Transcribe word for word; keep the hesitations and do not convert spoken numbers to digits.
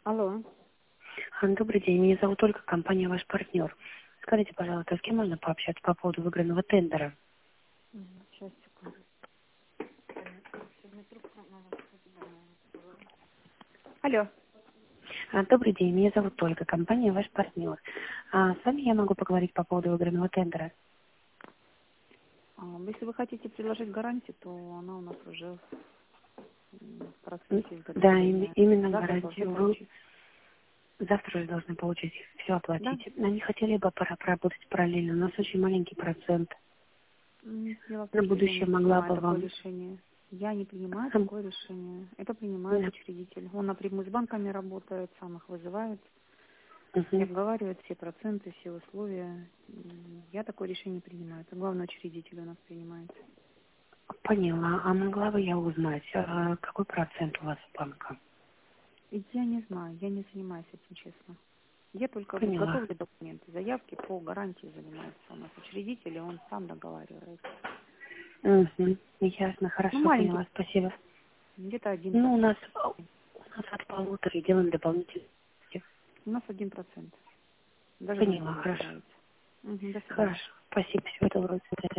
Алло. А, Добрый день, меня зовут Ольга, компания «Ваш партнер». Скажите, пожалуйста, с кем можно пообщаться по поводу выигранного тендера? Мгм, Сейчас, секунду. Алло. А, Добрый день, меня зовут Ольга, компания «Ваш партнер». А, с вами я могу поговорить по поводу выигранного тендера? А, Если вы хотите предложить гарантию, то она у нас уже м, в М, процессе Да, им- изготовления. именно Завтра должны гарантию. Вы получить. завтра же должны получить, все Да? оплатить. Они хотели бы пора- поработать параллельно, у нас очень маленький процент. М, Дело в На том, что я не будущее могла принимаю бы такое вам... решение. Я не принимаю Хм, такое решение. Это принимает да, учредитель. Он напрямую с банками работает, сам их вызывает и мгм. обговаривает все проценты, все условия. М, Я такое решение не принимаю. Это главный учредитель у нас принимает. Поняла. А могла бы я узнать, а, какой процент у вас у банка? Я не знаю, я не занимаюсь этим, честно. Я только вот Поняла. готовлю документы, заявки по гарантии занимается у нас учредитель, и он сам договаривает. Угу. Ясно, Ну, хорошо, маленький, поняла, спасибо. где-то один Ну, у нас, процент. у нас от полутора и делаем дополнительные. У нас один процент. Даже на это Поняла, не хорошо. опирается. Мгм, до свидания. Хорошо. Спасибо, всего доброго.